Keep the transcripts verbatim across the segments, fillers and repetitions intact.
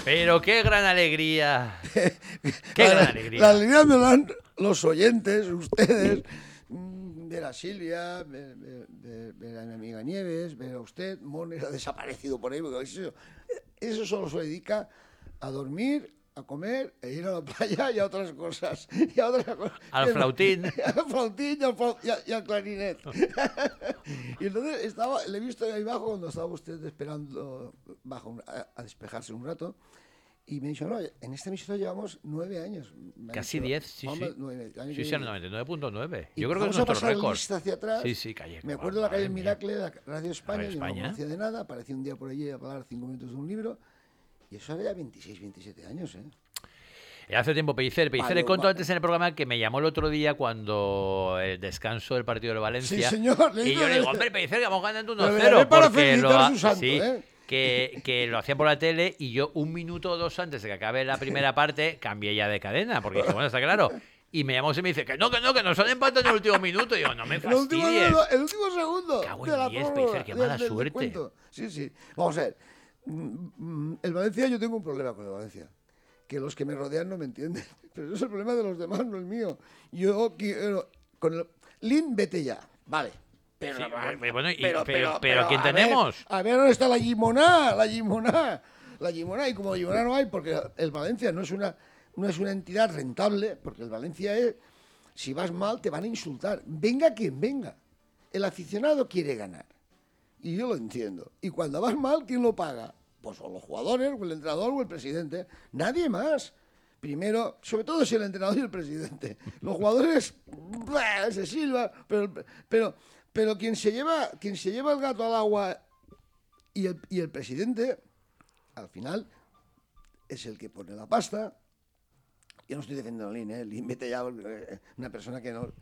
Pero qué gran alegría. Qué la, gran alegría. La alegría me dan los oyentes, ustedes, ver a Silvia, ver, ver, ver, ver a mi amiga Nieves, ver a usted. Moner ha desaparecido por ahí, porque eso, eso solo se dedica a dormir, a comer, e ir a la playa y a otras cosas. Y a otras cosas. Al flautín. Al flautín y al, flaut, y, a, y al clarinet. Y entonces estaba, le he visto ahí abajo cuando estaba usted esperando bajo a, a despejarse un rato. Y me dijo, no, en esta emisora llevamos nueve años. Casi diez, sí, sí. Nueve, años sí, sí, el noventa y nueve punto nueve. Y Yo creo que es nuestro récord. Hacia atrás. Sí, sí, calle. Me acuerdo de la calle El Miracle, de la Radio España, Radio España. Yo no conocía de nada, aparecí un día por allí a hablar cinco minutos de un libro, y eso era ya veintiséis, veintisiete años, ¿eh? Hace tiempo, Pellicer. Pellicer, Vale, le contó vale. antes en el programa que me llamó el otro día cuando el descanso del partido de Valencia. Sí, señor. Y yo le digo, hombre, Pellicer, que vamos ganando uno Pero cero. para Porque felicitar lo a ha- su santo, sí, ¿eh? que, que lo hacían por la tele y yo un minuto o dos antes de que acabe la primera parte cambié ya de cadena. Porque dije, bueno, está claro. Y me llamó y me dice que no, que no, que nos han empatado en el último minuto. Y digo, no me El último, fastidies. segundo, el último segundo. Cago de en la diez, prórroga, Pellicer, qué del- mala del suerte. descuento. Sí, sí. Vamos a ver. Mm, mm, El Valencia, yo tengo un problema con el Valencia. Que los que me rodean no me entienden. Pero eso es el problema de los demás, no el mío. Yo quiero. Con el. Lin, vete ya. Vale. Pero, Sí, no, bueno, y- pero, pero- pero ¿quién a ver, tenemos? a ver, ¿dónde está la Gimoná? La Gimoná. La Gimoná. Y como la Gimoná no hay, porque el Valencia no es una, no es una entidad rentable, porque el Valencia es. Si vas mal, te van a insultar. Venga quien venga. El aficionado quiere ganar. Y yo lo entiendo. Y cuando vas mal, ¿quién lo paga? Pues o los jugadores, o el entrenador, o el presidente. Nadie más. Primero, sobre todo si el entrenador y el presidente. Los jugadores, ¡blah!, se silba, pero, pero, pero quien se lleva, quien se lleva el gato al agua y el, y el presidente, al final, es el que pone la pasta. Yo no estoy defendiendo a Lin, ¿eh? Lin, vete ya, una persona que no,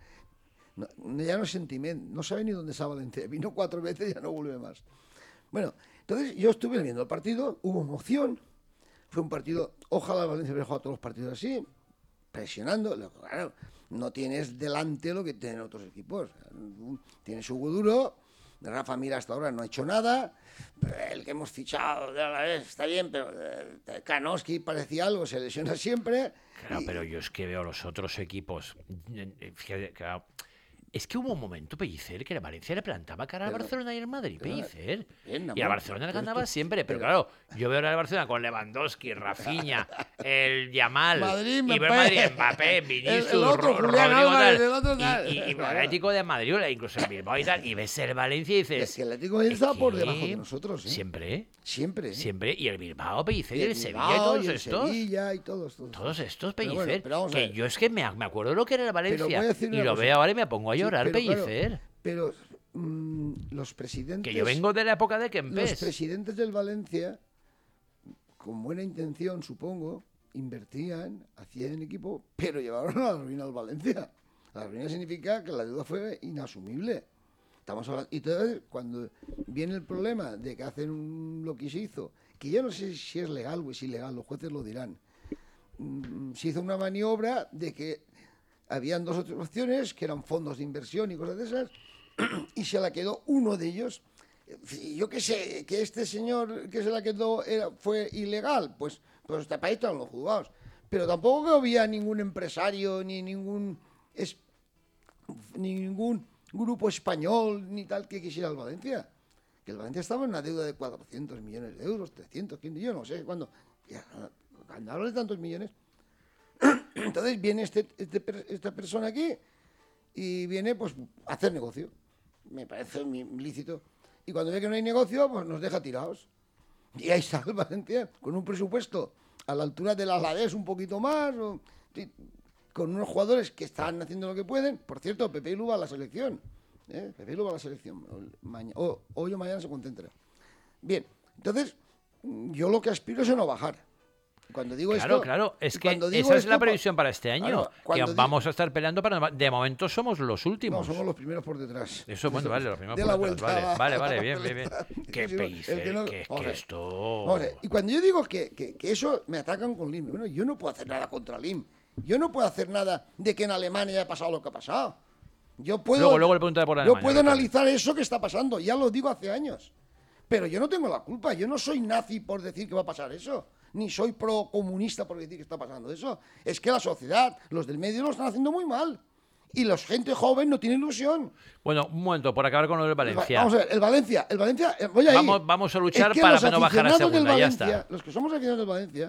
no ya no es sentimiento, no sabe ni dónde está Valencia. Vino cuatro veces y ya no vuelve más. Bueno, entonces yo estuve viendo el partido, hubo emoción, fue un partido, ojalá Valencia hubiera jugado todos los partidos así, presionando, claro, no tienes delante lo que tienen otros equipos, tienes Hugo Duro, Rafa Mir hasta ahora no ha hecho nada, el que hemos fichado está bien, pero Kanoski parecía algo, se lesiona siempre. Claro, y... pero yo es que veo los otros equipos. Fíjate, claro, es que hubo un momento, Pellicer, que la Valencia le plantaba cara al Pero- Barcelona y al Madrid, pero- Pellicer. Bien, Y amor, a Barcelona le pero ganaba esto- siempre, pero, pero- claro, yo veo ahora al Barcelona con Lewandowski, Rafinha, el Yamal, Madrid, y veo Mbappé. Madrid, Mbappé, Vinicius, El- el otro, Ro- Julián Rodrigo, Álvarez, tal, el otro tal. y, y, y el Atlético de Madrid, incluso el Bilbao y tal, y ves el Valencia y dices... Es que el Atlético de Madrid está es por que debajo de nosotros, ¿eh? Siempre, Siempre. ¿eh? siempre, y el Bilbao, Pellicer, y el el Sevilla y Bilbao, todos y el estos... Sevilla y todos, todos. Todos estos, Pero bueno, Pellicer, pero vamos a que ver. yo es que me, me acuerdo de lo que era el Valencia, voy a decir y una lo cosa. veo ahora y me pongo a Sí, llorar, pero claro, Pellicer. Pero mm, los presidentes... Que yo vengo de la época de Los Kempes. presidentes del Valencia, con buena intención, supongo, invertían, hacían equipo, pero llevaron a la ruina al Valencia. La ruina significa que la deuda fue inasumible. Estamos hablando, y entonces, cuando viene el problema de que hacen un- lo que se hizo, que yo no sé si es legal o es ilegal, los jueces lo dirán, mm, se hizo una maniobra de que habían dos otras opciones, que eran fondos de inversión y cosas de esas, y se la quedó uno de ellos. Yo qué sé, que este señor que se la quedó era, fue ilegal, pues, pues este país están los juzgados. Pero tampoco había ningún empresario, ni ningún, es, ni ningún grupo español, ni tal, que quisiera el Valencia. Que el Valencia estaba en una deuda de cuatrocientos millones de euros, trescientos, quinientos, yo no sé cuándo. Ya, cuando hablo de tantos millones. Entonces viene este, este, esta persona aquí y viene pues a hacer negocio. Me parece muy lícito. Y cuando ve que no hay negocio, pues nos deja tirados. Y ahí está el Valencia, con un presupuesto a la altura del Alavés un poquito más, o, sí, con unos jugadores que están haciendo lo que pueden. Por cierto, Pepe Lu va a la selección. ¿eh? Pepe Lu va a la selección. Maña, o, hoy o mañana se concentra. Bien, entonces, yo lo que aspiro es a no bajar. Cuando digo Claro, esto, claro, es que cuando digo esa es esto, la pa- previsión para este año, Claro, que cuando di- vamos a estar peleando para... De momento somos los No, últimos. somos los primeros por detrás. Eso, bueno, vale, los primeros De por la detrás, vuelta vale, a- vale, vale, a bien, la bien, bien. vuelta. Qué Sí, no, el Pellicer, que no- que, que Hombre, esto... hombre, y cuando yo digo que, que, que eso me atacan con Lim, bueno, yo no puedo hacer nada contra Lim. Yo no puedo hacer nada de que en Alemania haya pasado lo que ha pasado. Yo puedo, Luego- luego le preguntaré por yo Alemania, puedo Ricardo. analizar eso que está pasando, ya lo digo hace años. Pero yo no tengo la culpa, yo no soy nazi por decir que va a pasar eso. ni soy pro-comunista porque decir que está pasando eso. Es que la sociedad, los del medio lo están haciendo muy mal. Y la gente joven no tiene ilusión. Bueno, un momento, por acabar con lo del Valencia. Vamos a ver, el Valencia, el Valencia, eh, voy a ir. Vamos, vamos a luchar es que para los no bajar a aficionados del segunda, ya Valencia, está. Los que somos aficionados del Valencia,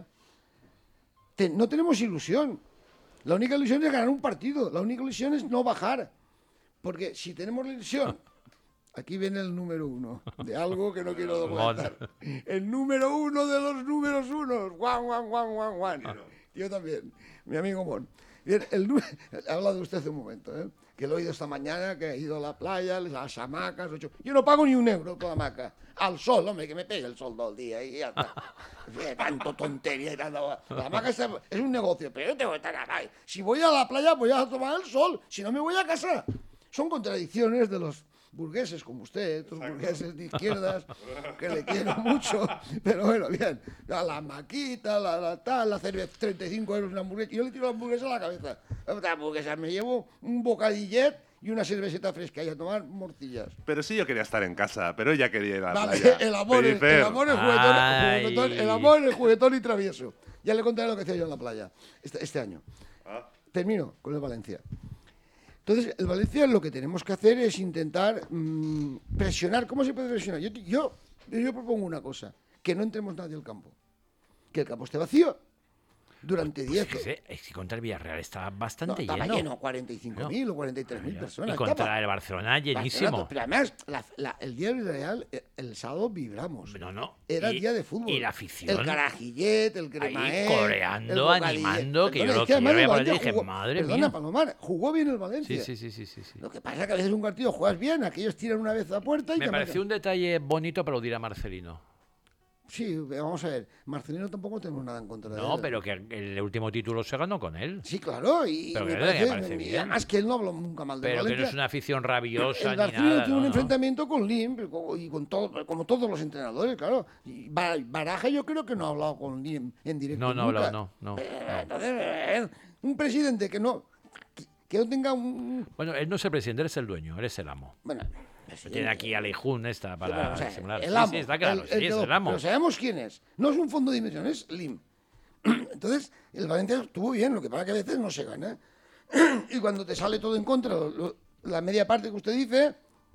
te- no tenemos ilusión. La única ilusión es ganar un partido. La única ilusión es no bajar. Porque si tenemos la ilusión... Aquí viene el número uno de algo que no quiero documentar. El número uno de los números unos. Juan, Juan, Juan, Juan, Juan. Yo también, mi amigo Mon. Bien, el número... He hablado de usted hace un momento, ¿eh? Que lo he oído esta mañana, que ha ido a la playa, a las hamacas. Ocho... Yo no pago ni un euro por la hamaca. Al sol, hombre, que me pegue el sol todo el día. Y ya está. Tanto tontería y tanto... La hamaca es, es un negocio, pero yo tengo que estar ahí. Si voy a la playa, voy a tomar el sol. Si no, me voy a casa. Son contradicciones de los burgueses como usted, estos burgueses de izquierdas, que le quiero mucho, pero bueno, bien, la, la maquita, la, la tal, la cerveza, treinta y cinco euros una hamburguesa, yo le tiro la hamburguesa a la cabeza, la hamburguesa, me llevo un bocadillet y una cervecita fresca y a tomar morcillas. Pero sí yo quería estar en casa, pero ella quería ir a la Vale, playa. el amor, es, Pellicer. el amor es juguetón, Ay. juguetón, el amor es juguetón y travieso. Ya le contaré lo que hacía yo en la playa este, este año. Ah. Termino con el Valencia. Entonces, el Valencia lo que tenemos que hacer es intentar mmm, presionar. ¿Cómo se puede presionar? Yo, yo, yo propongo una cosa, que no entremos nadie al campo. Que el campo esté vacío durante Pues diez... es, que, es que contra el Villarreal estaba no, bastante estaba lleno. lleno, cuarenta y cinco mil o cuarenta y tres mil personas. Y contra estaba. el Barcelona llenísimo. Barcelona, pero además, la, la, el día del Real, el, el sábado vibramos. No, no. Era y, día de fútbol. Y la afición. El carajillet, el cremaé. Ahí coreando, animando, que yo lo es que que yo además veía el por ahí Valencia dije, jugó- madre Perdona, mía. Palomar, jugó bien el Valencia. Sí, sí, sí, sí, sí, sí. Lo que pasa es que a veces un partido juegas bien, aquellos tiran una vez a puerta y Me te pareció marcan. un detalle bonito, pero dirá Marcelino. Sí, vamos a ver. Marcelino tampoco tenemos nada en contra de él. No, pero que el último título se ganó con él. Sí, claro. Y, Pero y me que me parece, parece y bien. además que él no habló nunca mal de Pero que Valencia. no es una afición rabiosa El ni Barcelona nada. tuvo no, un no. enfrentamiento con Lim pero como- y con todo, como todos los entrenadores, claro. Y Ba- Baraja yo creo que no ha hablado con Lim en directo No, no ha nunca. hablado, no, no, Eh, no. Entonces, eh, un presidente que no que, que no tenga un... Bueno, él no es el presidente, él es el dueño, él es el amo. Bueno, Tiene aquí a Leijun esta Sí, para bueno, o sea, simular. el Sí, amo, sí, está claro, el- sí, el es que lo- el amo. Pero sabemos quién es. No es un fondo de inversión, es Lim. Entonces, el Valencia estuvo bien, lo que pasa que a veces no se gana. Y cuando te sale todo en contra, lo- lo- la media parte que usted dice,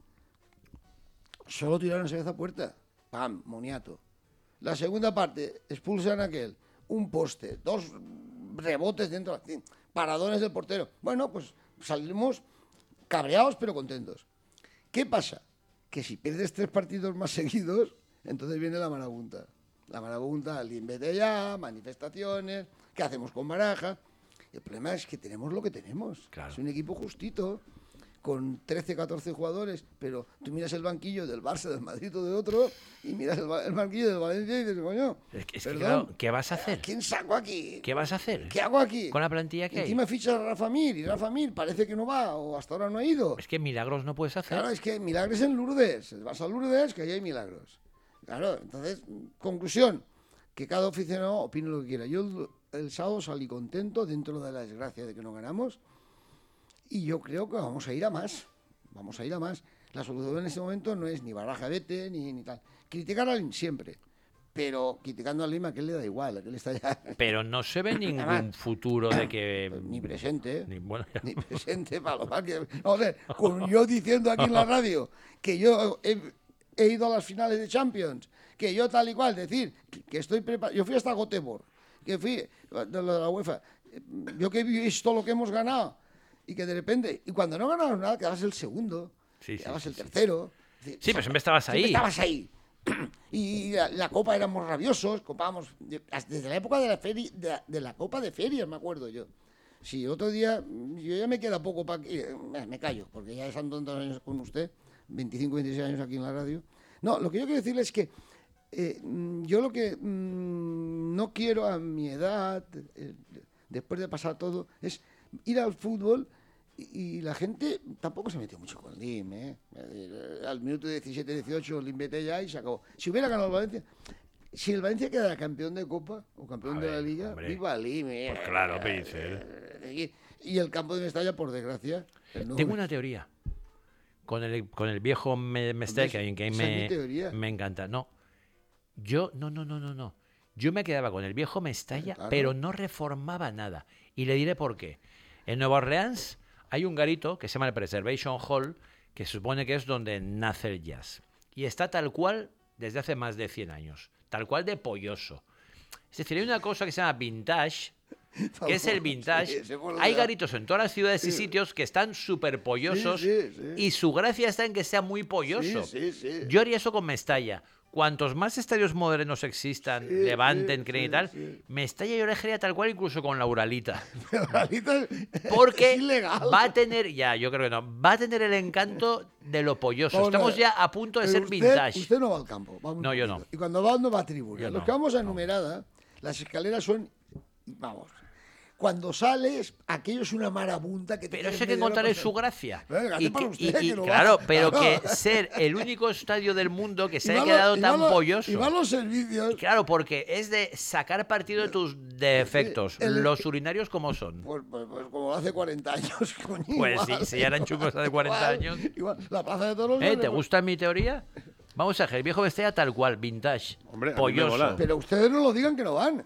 solo tiraron esa vez a puerta. Pam, moniato. La segunda parte, expulsan a aquel, un poste, dos rebotes dentro, paradones del portero. Bueno, pues salimos cabreados pero contentos. ¿Qué pasa? Que si pierdes tres partidos más seguidos, entonces viene la marabunta. La marabunta, vete ya, manifestaciones, ¿qué hacemos con Baraja? El problema es que tenemos lo que tenemos. Claro. Es un equipo justito, con trece, catorce jugadores, pero tú miras el banquillo del Barça, del Madrid o de otro, y miras el, ba- el banquillo del Valencia y dices, coño, Es que, es que, perdón, claro, ¿qué vas a ¿a hacer? quién saco aquí? ¿Qué vas a hacer? ¿Qué hago aquí? Con la plantilla que hay. Encima ficha a Rafa Mir, y Rafa Mir parece que no va, o hasta ahora no ha ido. Es que milagros no puedes hacer. Claro, es que milagros en Lourdes. Vas a Lourdes, que ahí hay milagros. Claro, entonces, conclusión, que cada aficionado opine lo que quiera. Yo el, el sábado salí contento dentro de la desgracia de que no ganamos y yo creo que vamos a ir a más. Vamos a ir a más. La solución en este momento no es ni Baraja vete ni, ni tal. Criticar a Lim siempre, pero criticando a Lim a que le da igual, a que le está ya Pero no se ve ningún Además, futuro de que... ni presente. ni- bueno, ya- Ni presente, Palomar. Que, o sea, con yo diciendo aquí en la radio que yo he, he ido a las finales de Champions, que yo tal y cual, decir que, que estoy preparado. Yo fui hasta Göteborg, que fui de la, de la UEFA. Yo que he visto lo que hemos ganado y que de repente, y cuando no ganabas nada, quedabas el segundo, Sí, sí, quedabas sí, el sí. tercero. Es decir, Sí, pero siempre estabas siempre ahí. estabas ahí. Y la, la copa éramos rabiosos, copábamos desde la época de la feria, de, la- de la copa de ferias, me acuerdo yo. Sí, otro día, yo ya me queda poco para que me, me callo, porque ya están tantos años con usted, veinticinco, veintiséis años aquí en la radio. No, lo que yo quiero decirle es que eh, mm, yo lo que mm, no quiero a mi edad, eh, después de pasar todo, es ir al fútbol. Y y la gente tampoco se metió mucho con Lim, ¿eh? Eh, Al minuto diecisiete, dieciocho, Lim vete ya y se acabó. Si hubiera ganado el Valencia, si el Valencia quedara campeón de Copa o campeón A de la ver, Liga, hombre. viva Lim. ¿eh? Pues claro, Pellicer. Eh, Y, y el campo de Mestalla, por desgracia. eh, no- Tengo una teoría. Con el, con el viejo me- Mestel, Hombre, que, que esa es me, mi teoría. me encanta. No. Yo, no, no, no, no, no. yo me quedaba con el viejo Mestalla, Claro. pero no reformaba nada. Y le diré por qué. En Nueva Orleans hay un garito que se llama el Preservation Hall, que se supone que es donde nace el jazz. Y está tal cual desde hace más de cien años. Tal cual de polloso. Es decir, hay una cosa que se llama vintage, que es el vintage. Sí, se pone Hay la- garitos en todas las ciudades y sitios que están súper pollosos Sí, sí, sí. y su gracia está en que sea muy polloso. Sí, sí, sí. Yo haría eso con Mestalla. Cuantos más estadios modernos existan, Sí, levanten, sí, creen y sí, tal, sí. Mestalla yo lo dejaría tal cual incluso con la Uralita. Pero la Rita es Porque ilegal. va a tener, ya, yo creo que no, va a tener el encanto de lo polloso. Vamos a Estamos ver. ya a punto de Pero ser usted, vintage. Usted no va al campo. va muy No, yo poquito. no. Y cuando va, no va a tribuna. Yo Los no, que vamos a no. numerada, las escaleras son. Vamos. Cuando sales, aquello es una marabunta que te Pero quieres eso hay que media hora encontrarle pasar. su gracia. Venga, Y hazte para que- usted, y- y- que no va. claro, pero Claro. que ser el único estadio del mundo que se Y haya van los- quedado y tan van los- polloso. Y van los servicios. Claro, porque es de sacar partido de tus defectos, El- los urinarios como son. Pues, pues- pues como hace cuarenta años, coño. Pues igual, sí, si ya eran chungos hace cuarenta igual, años. Igual, la plaza de toros. ¿Eh? no ¿Te le- gusta mi teoría? Vamos a ver, el viejo Mestalla tal cual, vintage, Hombre, a mí me polloso. mola. Pero ustedes no lo digan que no van.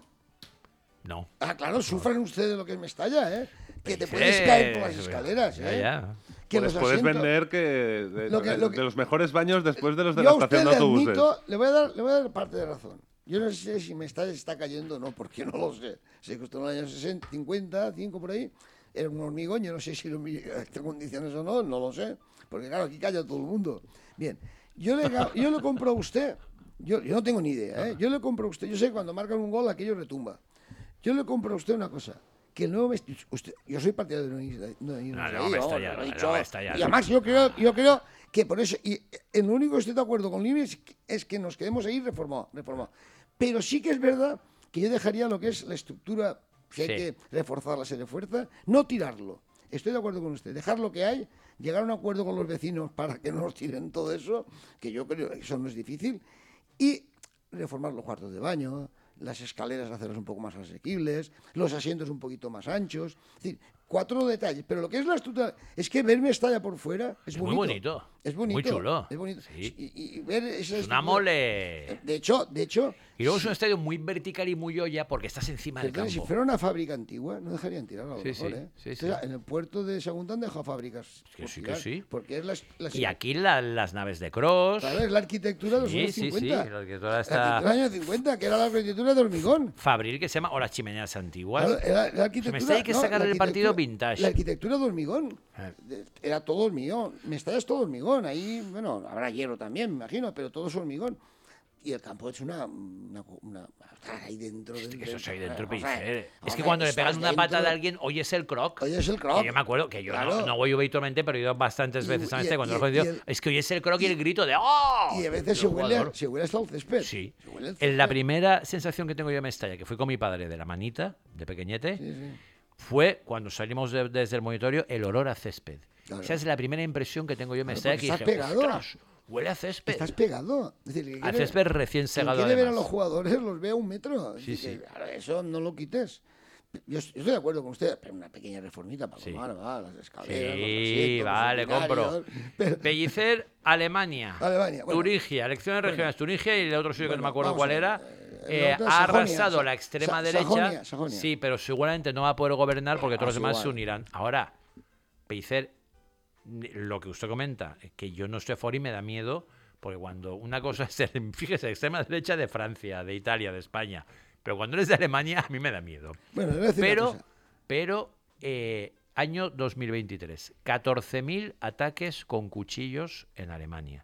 No. Ah, claro, sufran ustedes lo que es Mestalla, ¿eh? Que te Sí, puedes caer por las sí, escaleras, ya, ¿eh? ya. Que Puedes, los puedes asientos- vender que de, Lo que- de- lo que- de los mejores baños después de los de Yo la a usted estación de le autobuses. admito, le voy a dar, le voy a dar parte de razón. Yo no sé si Mestalla se está cayendo o no, porque no lo sé. Sé que usted en los años sesenta, cincuenta, cinco por ahí, era un hormigón, yo no sé si lo mi- está en condiciones o no, no lo sé. Porque claro, aquí calla todo el mundo. Bien, yo le, ga- yo le compro a usted, yo, yo no tengo ni idea, ¿eh? Yo le compro a usted, yo sé que cuando marcan un gol aquello retumba. Yo le compro a usted una cosa, que el nuevo Mestalla, usted, yo soy partidario de no ir, no irnos No, ahí, no, vamos, Mestalla, lo he no, dicho. Mestalla, Y no. además yo creo, yo creo que por eso, y en lo único que estoy de acuerdo con Lini es, que- es que nos quedemos ahí reformados, reformados. Pero sí que es verdad que yo dejaría lo que es la estructura, si hay Sí. que reforzarla, se refuerza, no tirarlo. Estoy de acuerdo con usted, dejar lo que hay, llegar a un acuerdo con los vecinos para que no nos tiren todo eso, que yo creo que eso no es difícil, y reformar los cuartos de baño, las escaleras hacerlas un poco más asequibles, los asientos un poquito más anchos, es decir, cuatro detalles, pero lo que es la estructura, es que verme estalla por fuera es, Es muy bonito. bonito, Es bonito. muy chulo. Es bonito. Sí. Y, y ver esa Es una estructura- mole. De hecho, de hecho, Y luego es un estadio muy vertical y muy olla porque estás encima del entonces, si campo. fuera una fábrica antigua, no dejarían tirarla a lo Sí, mejor, sí, ¿eh? sí, Entonces, sí. en el puerto de Sagunto han dejado fábricas. Que por sí, que tirar, sí. Porque es la, la- Y aquí la- las naves de cross. claro, es la arquitectura de los Sí, años sí, sí, cincuenta. la arquitectura La está- arquitectura de los años cincuenta, que era la arquitectura de hormigón. Fabril, que se llama, o las chimeneas antiguas. Claro, era la arquitectura, Mestalla hay que no, sacarle la el partido arquitectura- vintage. La arquitectura de hormigón. Eh. De- Era todo hormigón. Mestalla es todo hormigón. Ahí, bueno, habrá hierro también, me imagino, pero todo es hormigón. Y el campo es una. una, una está ahí dentro. Que dentro, eso soy dentro, vamos a ver, Pellicer. Es vamos que a cuando ver, le pegan estás una patada a dentro- alguien, oyes el croc. Oyes el croc. Que yo me acuerdo que yo no, Claro. no voy habitualmente, pero he ido bastantes Y- veces a y- este cuando y- lo he jodido. y el- Es que oyes el croc y el grito de ¡Oh! Y a veces del se huele, jugador. se huele hasta el césped. Sí. Se huele el En la césped. primera sensación que tengo yo en Mestalla, que fui con mi padre de la manita, de pequeñete, Sí, sí. fue cuando salimos de- desde el monitorio el olor a césped. Claro. Esa es la primera impresión que tengo yo en Claro, Mestalla, porque que estás dije, pegado. "Ostras, huele a césped". Estás pegado. Es decir, que A quiere- césped recién quien segado quiere ver a además. los jugadores los ve a un metro. Sí, Así que, sí. claro, eso no lo quites. Yo estoy de acuerdo con usted, pero una pequeña reformita para Sí. tomar, va, las escaleras, los Sí, asientos, los vale, compro. urinarios, pero- Pellicer, Alemania. Alemania, bueno. Turingia, elecciones regionales. Turingia y el otro sitio que no me Bueno, acuerdo vamos cuál a ver, era. eh, eh, la otra, ha Sajonia, arrasado Sa- la extrema Sa- derecha. Sajonia, Sajonia. Sí, pero seguramente no va a poder gobernar porque Ah, todos los sí, demás igual. se unirán. Ahora, Pellicer, ni- lo que usted comenta, es que yo no estoy for y me da miedo, porque cuando una cosa es, el- fíjese, extrema derecha de Francia, de Italia, de España, pero cuando eres de Alemania, a mí me da miedo. Bueno, le voy a decir una Pero, cosa. pero eh, año dos mil veintitrés, catorce mil ataques con cuchillos en Alemania.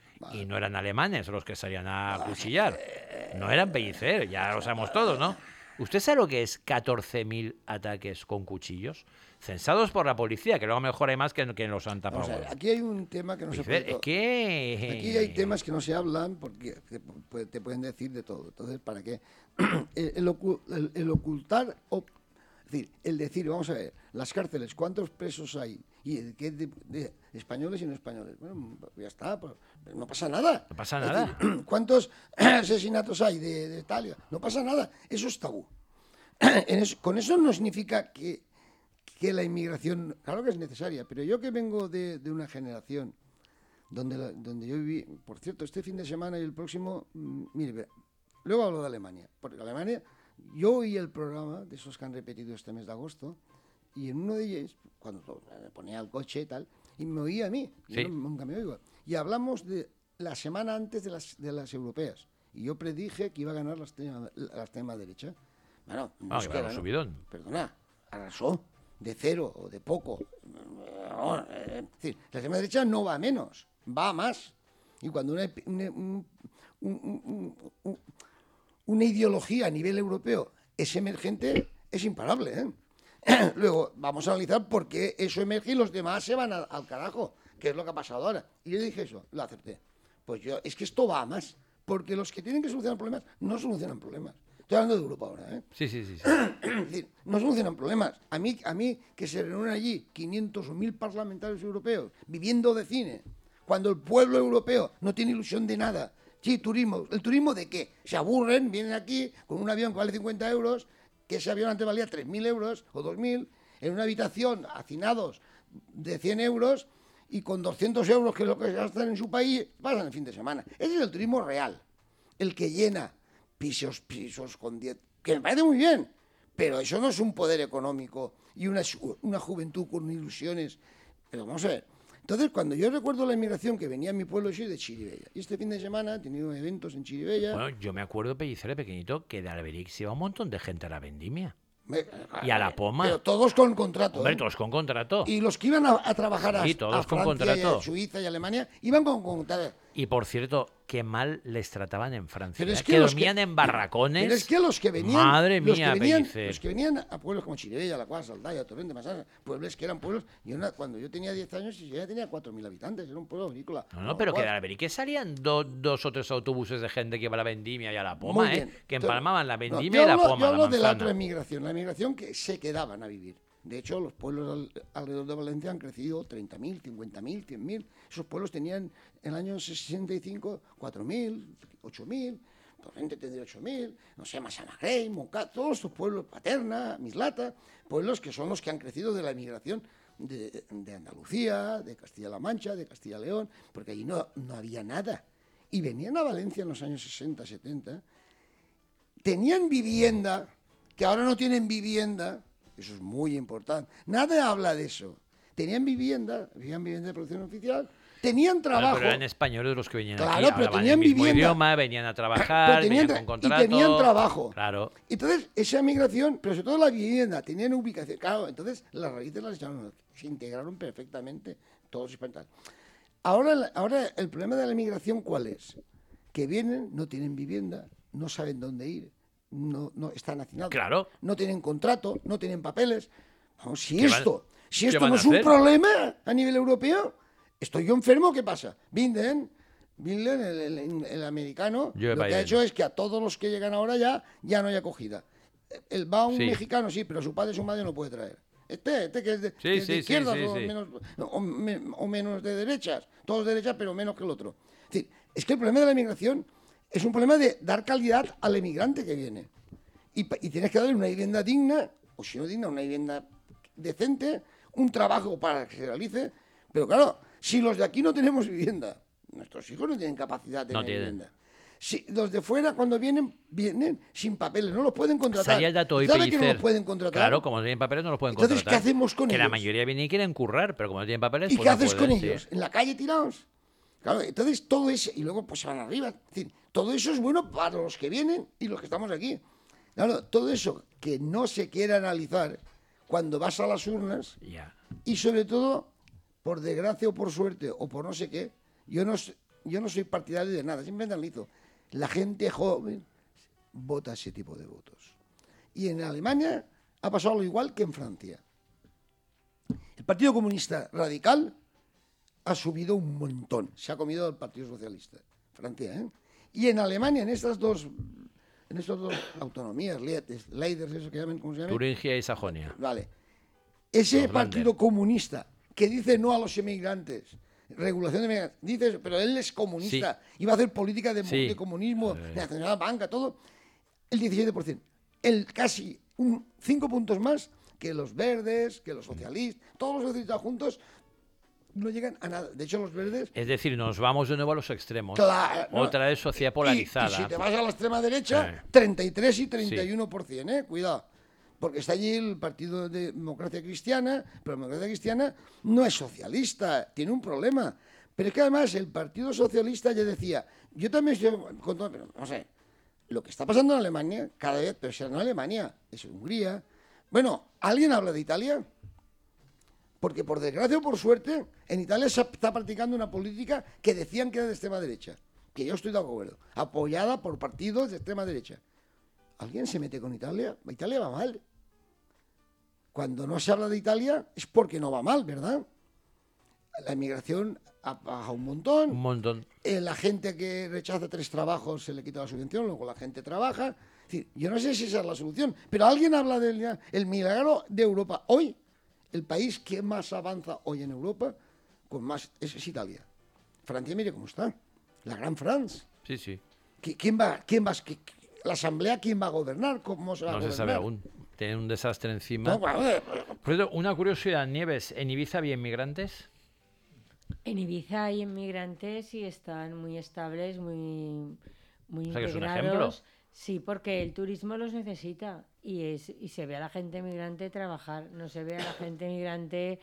Y no eran alemanes los que salían a cuchillar. No eran Pellicer, ya lo sabemos todos, ¿no? ¿Usted sabe lo que es catorce mil ataques con cuchillos? Censados por la policía, que luego mejor hay más que, que los han tapado. Vamos a ver, aquí hay un tema que no se Pellicer, puede... es que... Aquí hay temas que no se hablan porque te, pu- te pueden decir de todo. Entonces, ¿para qué? El, el ocu- el- el ocultar, o- es decir, el decir, vamos a ver, las cárceles, ¿cuántos presos hay? ¿Y de qué de, de españoles y no españoles? Bueno, ya está, pues, no pasa nada. No pasa Es nada. decir, ¿cuántos asesinatos hay de, de Italia? No pasa nada, eso es tabú. En eso- con eso no significa que, que la inmigración, claro que es necesaria, pero yo que vengo de, de una generación donde, la- donde yo viví, por cierto, este fin de semana y el próximo, mm, mire, ve, luego hablo de Alemania. Porque Alemania, yo oí el programa de esos que han repetido este mes de agosto, y en uno de ellos, cuando me ponía el coche y tal, y me oía a mí, Sí. yo nunca me oigo. Y hablamos de la semana antes de las, de las europeas. Y yo predije que iba a ganar la extrema, la extrema derecha. Bueno, no Ah, es que que va un ganó. subidón. Perdona, arrasó. De cero o de poco. No, es decir, la extrema derecha no va a menos, va a más. Y cuando una, una, un, un, un, una ideología a nivel europeo es emergente, es imparable, ¿eh? Luego, vamos a analizar por qué eso emerge y los demás se van a, al carajo, que es lo que ha pasado ahora. Y yo dije eso, lo acerté. Pues yo, es que esto va a más, porque los que tienen que solucionar problemas no solucionan problemas. Estoy hablando de Europa ahora, ¿eh? Sí, sí, sí. sí. Es decir, no solucionan problemas. A mí, a mí que se reúnen allí quinientos o mil parlamentarios europeos viviendo de cine, cuando el pueblo europeo no tiene ilusión de nada. Sí, turismo. ¿El turismo de qué? Se aburren, vienen aquí con un avión que vale cincuenta euros, que ese avión antes valía tres mil euros o dos mil, en una habitación, hacinados de cien euros, y con doscientos euros, que es lo que gastan en su país, pasan el fin de semana. Ese es el turismo real, el que llena pisos, pisos con diez, que me parece muy bien, pero eso no es un poder económico y una, una juventud con ilusiones. Pero vamos a ver, entonces cuando yo recuerdo la inmigración que venía a mi pueblo, yo soy de Chirivella, y este fin de semana he tenido eventos en Chirivella. Bueno, yo me acuerdo, Pellicer, de pequeñito, que de Alberix iba un montón de gente a la vendimia. Me, Y a la Poma. Pero todos con contrato. Hombre, ¿eh? todos con contrato. Y los que iban a, a trabajar a, Sí, todos a con Francia, y contrato. a Suiza y Alemania, iban con contrato. Y por cierto, qué mal les trataban en Francia. Pero es ¿eh? que que los dormían que- en barracones. Pero es que los que venían, Madre los mía, que venían, Pellicer. los que venían a pueblos como Chirivella, La Cuasa, Aldaya, Torrente, Masana, pueblos que eran pueblos, y una, cuando yo tenía diez años, ya tenía cuatro mil habitantes, era un pueblo agrícola. No, no, pero que de Alberix salían do- dos o tres autobuses de gente que iba a la vendimia y a la Muy Poma, ¿eh? bien. Que Entonces, empalmaban la no, vendimia yo y la hablo- Poma, Yo la hablo de la otra manzana. emigración, la emigración que se quedaban a vivir. De hecho, los pueblos al- alrededor de Valencia han crecido treinta mil, cincuenta mil, cien mil. Esos pueblos tenían en el año sesenta y cinco cuatro mil, ocho mil, Torrente tendría ocho mil, no sé, Masanagrey, Moncada, todos estos pueblos, Paterna, Mislata, pueblos que son los que han crecido de la emigración de, de Andalucía, de Castilla-La Mancha, de Castilla-León, porque allí no, no había nada. Y venían a Valencia en los años sesenta, setenta, tenían vivienda, que ahora no tienen vivienda, eso es muy importante. Nada habla de eso. Tenían vivienda, vivían vivienda de producción oficial, tenían Claro, trabajo. pero eran españoles los que venían Claro, aquí, pero hablaban tenían el mismo vivienda. idioma, venían a trabajar, Pero tenían venían tra- con y contrato. tenían trabajo. Claro. Entonces, esa migración, pero sobre todo la vivienda, tenían ubicación. Claro, entonces las raíces las echaron, se integraron perfectamente todos los españoles. Ahora, la- ahora el problema de la migración, ¿cuál es? Que vienen, no tienen vivienda, no saben dónde ir, no, no están hacinados, Claro. no tienen contrato, no tienen papeles. Vamos, si ¿Qué van- esto, si qué esto van no a es un hacer? problema a nivel europeo, ¿estoy yo enfermo? ¿Qué pasa? Binden, Binden, el, el- el americano, Joe lo que ha Biden. hecho es que a todos los que llegan ahora ya, ya no hay acogida. El va un Sí. mexicano, sí, pero su padre y su madre no puede traer. Este, este que es de, que es sí, de sí, izquierdas sí, o, sí. Menos, o, me- o menos de derechas, todos de derechas, pero menos que el otro. Es decir, es que el problema de la inmigración es un problema de dar calidad al emigrante que viene. Y, pa- y tienes que darle una vivienda digna, o si no digna, una vivienda decente, un trabajo para que se realice. Pero claro, si los de aquí no tenemos vivienda, nuestros hijos no tienen capacidad de No tener tienen. vivienda. Si los de fuera cuando vienen, vienen sin papeles, no los pueden contratar. Salía el dato hoy, ¿Sabe que no Pellicer. los pueden contratar? Claro, como no tienen papeles no los pueden Entonces, contratar. ¿qué hacemos con que la ellos? mayoría vienen y quieren currar, pero como no tienen papeles, ¿Y pues qué no haces con pueden, sí. ellos? ¿En la calle tirados? Claro, entonces todo eso, y luego pues se van arriba. Es decir, todo eso es bueno para los que vienen y los que estamos aquí. Claro, todo eso que no se quiere analizar cuando vas a las urnas, Ya. y sobre todo, por desgracia o por suerte o por no sé qué, yo no, s- yo no soy partidario de nada, siempre analizo. La gente joven vota ese tipo de votos. Y en Alemania ha pasado lo igual que en Francia. El Partido Comunista Radical ha subido un montón. Se ha comido al Partido Socialista. Francia, ¿eh? Y en Alemania, en estas dos, en estas dos autonomías, Leaders, Leaders, eso que llaman, ¿cómo se llama? Turingia y Sajonia. Vale. Ese Los Partido Länder. Comunista que dice no a los inmigrantes, regulación de inmigrantes, dice, pero él es comunista, iba a hacer política de, Sí. de comunismo, Eh. nacional, banca, todo, el diecisiete por ciento. El casi un cinco puntos más que los verdes, que los socialistas, todos los socialistas juntos no llegan a nada. De hecho, los verdes... Es decir, nos vamos de nuevo a los extremos. Claro, no. Otra vez sociedad polarizada. Y, y si te vas a la extrema derecha, Eh. treinta y tres y treinta y uno por ciento, ¿eh? Cuidado. Porque está allí el Partido de Democracia Cristiana, pero la Democracia Cristiana no es socialista, tiene un problema. Pero es que además el Partido Socialista ya decía, yo también estoy con todo, pero no sé, lo que está pasando en Alemania, cada vez, pero si no Alemania, es Hungría. Bueno, ¿alguien habla de Italia? Porque por desgracia o por suerte, en Italia se está practicando una política que decían que era de extrema derecha, que yo estoy de acuerdo, apoyada por partidos de extrema derecha. ¿Alguien se mete con Italia? Italia va mal. Cuando no se habla de Italia es porque no va mal, ¿verdad? La inmigración ha bajado un montón. Un montón. Eh, la gente que rechaza tres trabajos se le quita la subvención, luego la gente trabaja. Es decir, yo no sé si esa es la solución, pero alguien habla del el milagro de Europa. Hoy, el país que más avanza hoy en Europa, con más es, es Italia. Francia, mire cómo está. La Gran France. Sí, sí. ¿Quién va? ¿Quién va? ¿Qué, qué, la Asamblea, ¿quién va a gobernar? ¿Cómo se va No a se gobernar? sabe aún. Tiene un desastre encima. No, bueno, eh, Por cierto, una curiosidad, Nieves, ¿en Ibiza había inmigrantes? En Ibiza hay inmigrantes y están muy estables, muy, muy O sea, que es un integrados. ejemplo. Sí, porque el turismo los necesita y, es, y se ve a la gente migrante trabajar, no se ve a la gente migrante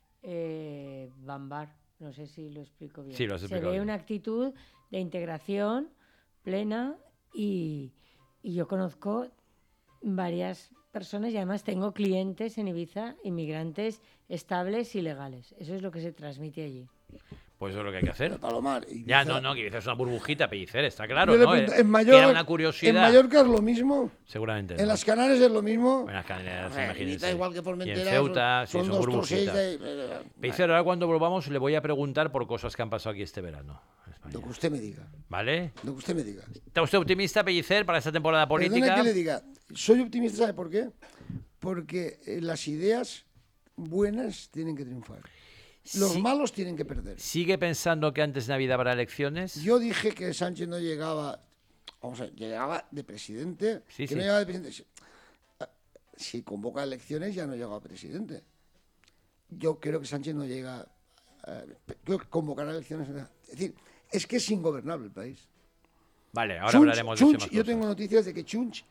eh, bambar. No sé si lo explico bien. Sí, lo has se explicado ve bien. una actitud de integración plena y, y yo conozco varias personas y además tengo clientes en Ibiza, inmigrantes estables y legales. Eso es lo que se transmite allí. Pues eso es lo que hay que hacer. Palomar. Ya, Ibiza- no, no, que Ibiza es una burbujita, Pellicer, está claro, Yo le ¿no? pregunto, Eh, en, que Mallorca, era una curiosidad. en Mallorca es lo mismo, Seguramente en no. las Canarias es lo mismo. En las Canarias, Hombre, imagínense. Ibiza igual que Y en Formentera, Ceuta, sí, son, son son dos trozos burbujitas. de... Pellicer, ahora cuando volvamos le voy a preguntar por cosas que han pasado aquí este verano. en España. Lo que usted me diga, ¿Vale? lo que usted me diga. ¿Está usted optimista, Pellicer, para esta temporada Perdone política? que le diga, soy optimista, ¿sabe por qué? Porque eh, las ideas buenas tienen que triunfar. Los Sí. malos tienen que perder. ¿Sigue pensando que antes de Navidad habrá elecciones? Yo dije que Sánchez no llegaba, vamos a ver, llegaba de presidente, Sí, que sí. no llegaba de presidente. Si, ah, si convoca elecciones ya no llega a presidente. Yo creo que Sánchez no llega, a, creo que convocará elecciones. Es decir, es que es ingobernable el país. Vale, ahora Chunch- hablaremos de Chunch, eso más yo cosas. tengo noticias de que Chunch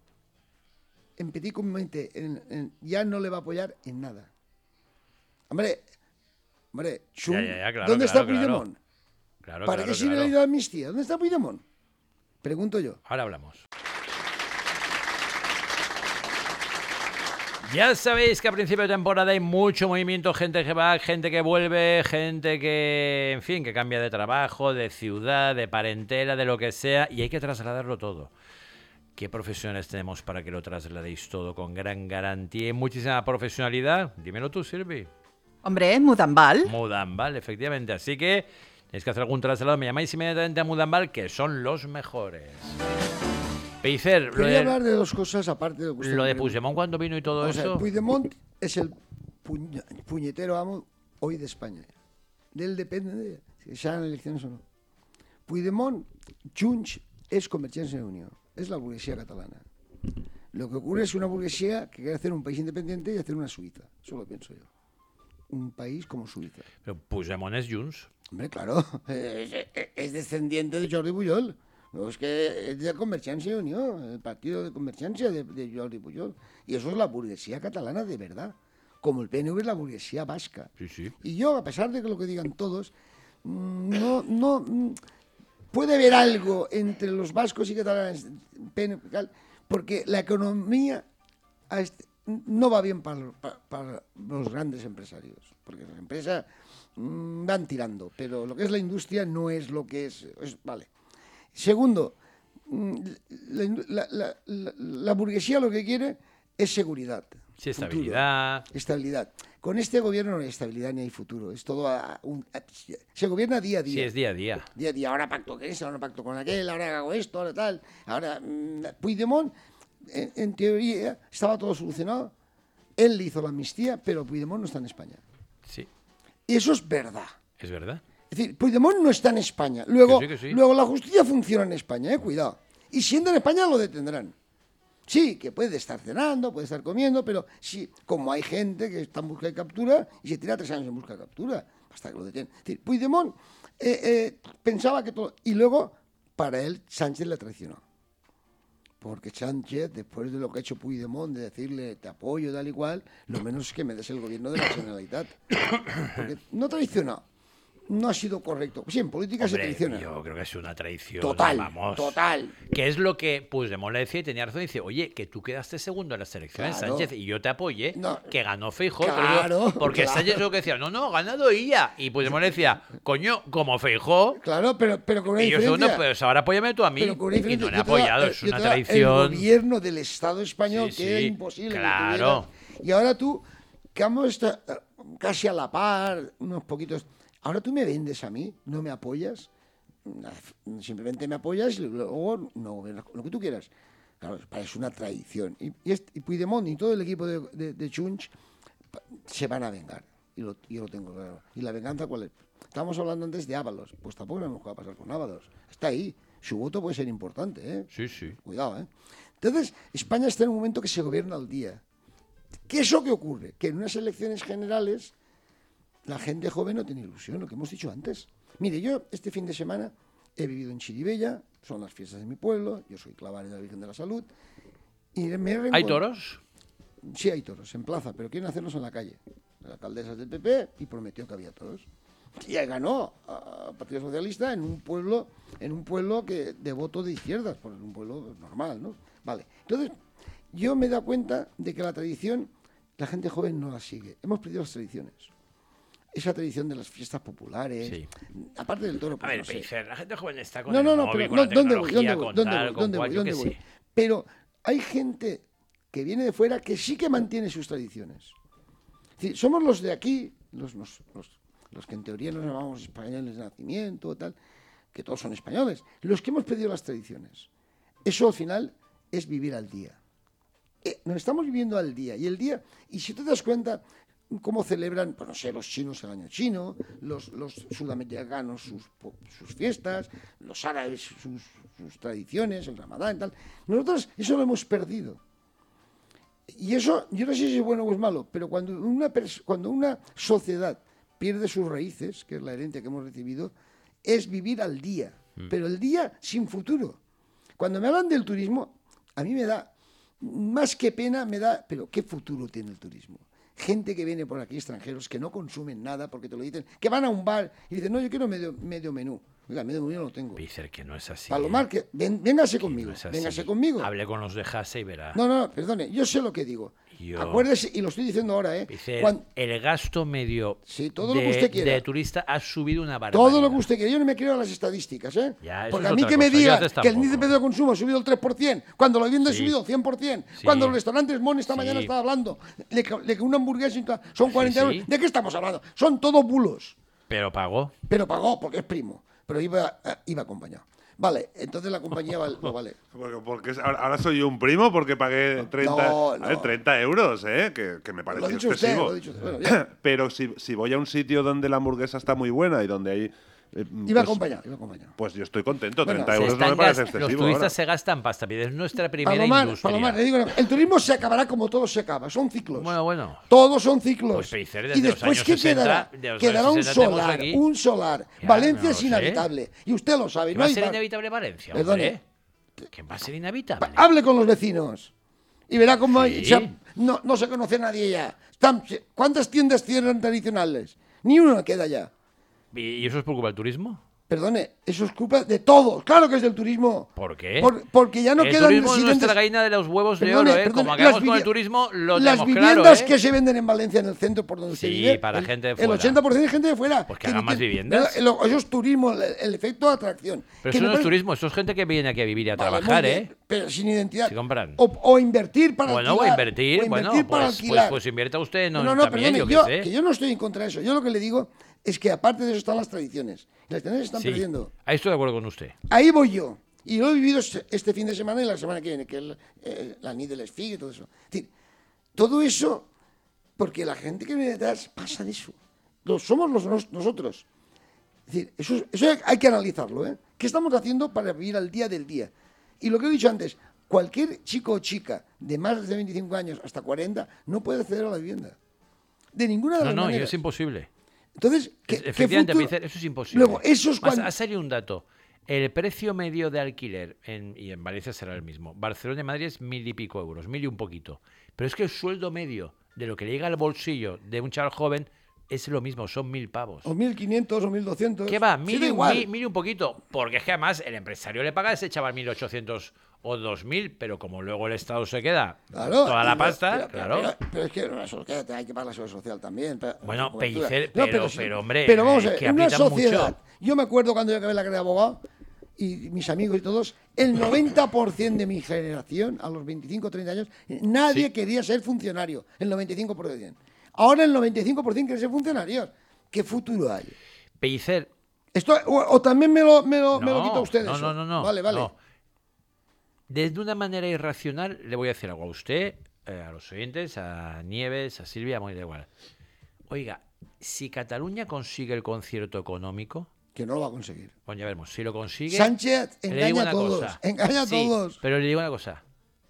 en Petit Comité en- en- ya no le va a apoyar en nada. Hombre, hombre, Chunch, Ya, ya, ya, claro, ¿dónde claro, está claro. Puigdemont? Claro, ¿Para claro, qué sirve claro. la idea de amnistía? ¿Dónde está Puigdemont? Pregunto yo. Ahora hablamos. Ya sabéis que a principio de temporada hay mucho movimiento, gente que va, gente que vuelve, gente que, en fin, que cambia de trabajo, de ciudad, de parentela, de lo que sea, y hay que trasladarlo todo. ¿Qué profesionales tenemos para que lo trasladéis todo con gran garantía y muchísima profesionalidad? Dímelo tú, Silvi. Hombre, Mudambal. Mudambal, efectivamente. Así que tenéis que hacer algún traslado. Me llamáis inmediatamente a Mudambal, que son los mejores. Pellicer, lo Quería de, hablar de dos cosas aparte de lo que usted lo me de pregunta. Puigdemont cuando vino y todo Vamos a ver, eso. Puigdemont es el puñ- puñetero amo hoy de España. De él depende de si se hagan elecciones o no. Puigdemont, Junts, es Convergencia y Unió. Es la burguesía catalana. Lo que ocurre es una burguesía que quiere hacer un país independiente y hacer una Suiza. Eso lo pienso yo. Un país como Suiza. Pero Puigdemont es Junts. Hombre, claro, es, es- es descendiente de Jordi Pujol. No, es que es de Convergencia y Unió, el partido de Convergencia de, de Jordi Pujol. Y eso es la burguesía catalana de verdad. Como el P N V es la burguesía vasca. Sí, sí. Y yo, a pesar de que lo que digan todos, mm, no, no mm, puede haber algo entre los vascos y catalanes, P N V, tal, porque la economía a este- no va bien para, para- para los grandes empresarios, porque las empresas mm, van tirando, pero lo que es la industria no es lo que es, es- vale. Segundo, mm, la, indu- la- la- la- la burguesía lo que quiere es seguridad. Sí, futuro. estabilidad. Estabilidad. Con este gobierno no hay estabilidad ni hay futuro. Es todo a un- a- se gobierna día a día. Sí, es día a día. Día a día. Ahora pacto con eso, ahora pacto con aquel, ahora hago esto, ahora tal. Ahora, mm, Puigdemont, en, en teoría, estaba todo solucionado. Él le hizo la amnistía, pero Puigdemont no está en España. Sí, Y eso es verdad. es verdad. Es decir, Puigdemont no está en España. Luego, Que sí, que sí. luego la justicia funciona en España, eh, cuidado. Y siendo en España lo detendrán. Sí, que puede estar cenando, puede estar comiendo, pero sí, como hay gente que está en busca de captura y se tira tres años en busca de captura. hasta que lo detienen. Es decir, Puigdemont eh, eh, pensaba que todo... Y luego, para él, Sánchez le traicionó. Porque Sánchez, después de lo que ha hecho Puigdemont, de decirle te apoyo, tal y cual, lo menos es que me des el gobierno de la Generalitat. Porque no traicionó. No ha sido correcto. Sí, en política Hombre, se traiciona. yo creo que es una traición. Total, vamos. total. Que es lo que Puigdemont le decía y tenía razón. Dice, oye, que tú quedaste segundo en las elecciones, Claro. Sánchez, y yo te apoyé, No. que ganó Feijóo. Claro, porque claro. Sánchez lo que decía, no, no, ha ganado ella. Y Puigdemont le decía, coño, como Feijóo, Claro, pero, pero con una y yo diferencia. segundo, pues ahora apóyame tú a mí. Pero con una Y diferencia. no le ha Yo te da- apoyado, eh, es yo una te da traición. El gobierno del Estado español, Sí, que era sí, imposible. que claro. tuvieras. Y ahora tú, que hemos estado casi a la par, unos poquitos. Ahora tú me vendes a mí, no me apoyas. Simplemente me apoyas y luego no gobiernas lo que tú quieras. Claro, es una traición. Y, y, este, y Puigdemont y todo el equipo de, de, de Junts se van a vengar. Y lo, yo lo tengo claro. ¿Y la venganza cuál es? Estábamos hablando antes de Ábalos. Pues tampoco sabemos qué va a pasar con Ábalos. Está ahí. Su voto puede ser importante, ¿eh? Sí, sí. Cuidado, ¿eh? Entonces, España está en un momento que se gobierna al día. ¿Qué es lo que ocurre? Que en unas elecciones generales la gente joven no tiene ilusión, lo que hemos dicho antes. Mire, yo este fin de semana he vivido en Chiribella, son las fiestas de mi pueblo, yo soy clavario de la Virgen de la Salud. Y me he ¿Hay reencontrado- toros? Sí, hay toros, en plaza, pero quieren hacerlos en la calle. La alcaldesa es del P P y prometió que había toros. Y ahí ganó a Partido Socialista en un pueblo, en un pueblo que de voto de izquierdas, porque es un pueblo normal, ¿no? Vale. Entonces, yo me he dado cuenta de que la tradición, la gente joven no la sigue. Hemos perdido las tradiciones. Esa tradición de las fiestas populares, Sí. aparte del toro, A pues ver, no sé. Pellicer, la gente joven está con No, el no, no, móvil, pero con no, la ¿dónde voy? tecnología, ¿Dónde voy? con ¿Dónde tal, voy? con ¿Dónde cual, voy? yo ¿Dónde qué voy? sé. Pero hay gente que viene de fuera que sí que mantiene sus tradiciones. Es decir, somos los de aquí, los, los, los, los que en teoría nos llamamos españoles de nacimiento, tal, que todos son españoles, los que hemos perdido las tradiciones. Eso al final es vivir al día. Eh, nos estamos viviendo al día. Y el día, y si te das cuenta cómo celebran, pues no sé, los chinos el año chino, los, los sudamericanos sus, po- sus fiestas, los árabes sus, sus tradiciones, el ramadán y tal. Nosotros eso lo hemos perdido. Y eso, yo no sé si es bueno o es malo, pero cuando una, pers- cuando una sociedad pierde sus raíces, que es la herencia que hemos recibido, es vivir al día, pero el día sin futuro. Cuando me hablan del turismo, a mí me da, más que pena, me da, pero ¿qué futuro tiene el turismo? Gente que viene por aquí, extranjeros, que no consumen nada porque te lo dicen, que van a un bar y dicen, no, yo quiero medio, medio menú. Oiga, medio menú no lo tengo. Pellicer, que no es así. Palomar, ¿eh? que ven- véngase Que conmigo, no es así. véngase conmigo. Hable con los de Jase y verá. No, no, no, perdone, yo sé lo que digo. Yo- Acuérdese, y lo estoy diciendo ahora, ¿eh? Pellicer, Cuan- el gasto medio Sí, todo lo de, que usted quiera. de turista ha subido una barbaridad. Todo lo que usted quiera. Yo no me creo en las estadísticas, ¿eh? Ya, eso Porque es a mí otra que me cosa, yo diga antes que el índice tampoco. medio de consumo ha subido el tres por ciento, cuando la vivienda ha Sí. subido cien por ciento, Sí. cuando los restaurantes Mon esta Sí. mañana estaba hablando de que, de que una hamburguesa y tal son cuarenta sí. euros. ¿De qué estamos hablando? Son todos bulos. Pero pagó. Pero pagó porque es primo. Pero iba, eh, iba acompañado. Vale, entonces la compañía val- lo vale. Porque, porque es- ahora, ahora soy yo un primo porque pagué treinta, No, a ver, no. treinta euros, ¿eh? Que, que me Lo parece ha dicho usted, excesivo. lo ha dicho usted. Bueno, ya. Pero si, si voy a un sitio donde la hamburguesa está muy buena y donde hay... eh, Iba pues, acompañado, iba acompañado. Pues yo estoy contento, Bueno, treinta se euros no están me parece gas- excesivo. los turistas ahora. se gastan pasta. Es nuestra primera Palomar, industria. Palomar, le digo, una cosa, el turismo se acabará como todo se acaba, son ciclos. Bueno, bueno. Todos son ciclos. Pues, Pellicer, desde y los después, años ¿qué sesenta, quedará? de los Quedará años un sesenta tenemos solar, aquí. un solar. Ya, Valencia no es lo sé. inhabitable. Y usted lo sabe. ¿Qué No va a hay ser bar- inevitable Valencia? Perdone. Hombre? ¿Qué va a ser inevitable? Pa- Hable con los vecinos. Y verá cómo hay- Sí. se- no, no se conoce a nadie ya. Están- ¿Cuántas tiendas cierran tradicionales? Ni una queda ya. ¿Y y eso es por culpa del turismo? Perdone, eso es culpa de todos. Claro que es del turismo. ¿Por qué? Por- porque ya no el quedan turismo es residentes. nuestra gallina de los huevos de Perdone, oro, ¿eh? perdone, Como acabamos las con el vivi- turismo, lo Las tenemos viviendas claro, ¿eh? que se venden en Valencia, en el centro por donde Sí, se vive, para el, gente de el fuera. ochenta por ciento es gente de fuera. Pues que ni hagan más tiene- viviendas. El- el- eso es turismo, el, el efecto de atracción. Pero Que eso me no es parece- turismo, eso es gente que viene aquí a vivir y a Vale, muy trabajar, bien, ¿eh? pero sin identidad. Se compran. O, o invertir para Bueno, alquilar. o invertir, o bueno, invertir para pues, pues, alquilar. pues invierta usted no, no, no, también, perdone, yo yo, qué sé. que yo no estoy en contra de eso. Yo lo que le digo es que aparte de eso están las tradiciones. Las tradiciones se están Sí, perdiendo. ahí estoy de acuerdo con usted. Ahí voy yo. Y lo he vivido este este fin de semana y la semana que viene, que es el, eh, la Nit del Esfig y todo eso. Es decir, todo eso, porque la gente que viene detrás pasa de eso. Lo somos los, nos- nosotros. Es decir, eso, es- eso hay que analizarlo, ¿eh? ¿Qué estamos haciendo para vivir al día del día? Y lo que he dicho antes, cualquier chico o chica de más de veinticinco años hasta cuarenta no puede acceder a la vivienda. De ninguna de No, las no, y maneras. es imposible. Entonces, ¿qué, qué Efectivamente, futuro? Pellicer, eso es imposible. Luego, eso es Más, cuando... ha salido un dato. El precio medio de alquiler, en, y en Valencia será el mismo, Barcelona y Madrid es mil y pico euros, mil y un poquito. Pero es que el sueldo medio de lo que le llega al bolsillo de un chaval joven es lo mismo, son mil pavos. O mil quinientos o mil doscientos. ¿Qué va? Sí, Mil, da y- igual. mil, mil y un poquito. Porque es que además el empresario le paga a ese chaval mil ochocientos o dos mil, pero como luego el Estado se queda Claro, toda y la lo- pasta, pero, claro. Pero, pero es que no, eso, que hay que pagar la seguridad social también. pero- Bueno, cobertura. Pellicer, No, pero- sí, pero, hombre, Pero vamos a eh, ver, que en una aprietan sociedad. mucho. Yo me acuerdo cuando yo acabé la carrera de abogado y mis amigos y todos, el noventa por ciento de mi generación, a los veinticinco o treinta años, nadie Sí. quería ser funcionario. El noventa y cinco por ciento. Ahora el noventa y cinco por ciento quiere ser funcionarios. ¿Qué futuro hay? Pellicer, Esto, o, o también me lo, me lo, me lo no, quita usted no, eso. no, no, no, Vale, vale. no. Desde una manera irracional, le voy a decir algo a usted, eh, a los oyentes, a Nieves, a Silvia, muy da igual. Oiga, si Cataluña consigue el concierto económico, Que no lo va a conseguir. bueno, ya veremos, si lo consigue... Sánchez le digo engaña a una todos. cosa. Engaña a Sí, todos. pero le digo una cosa.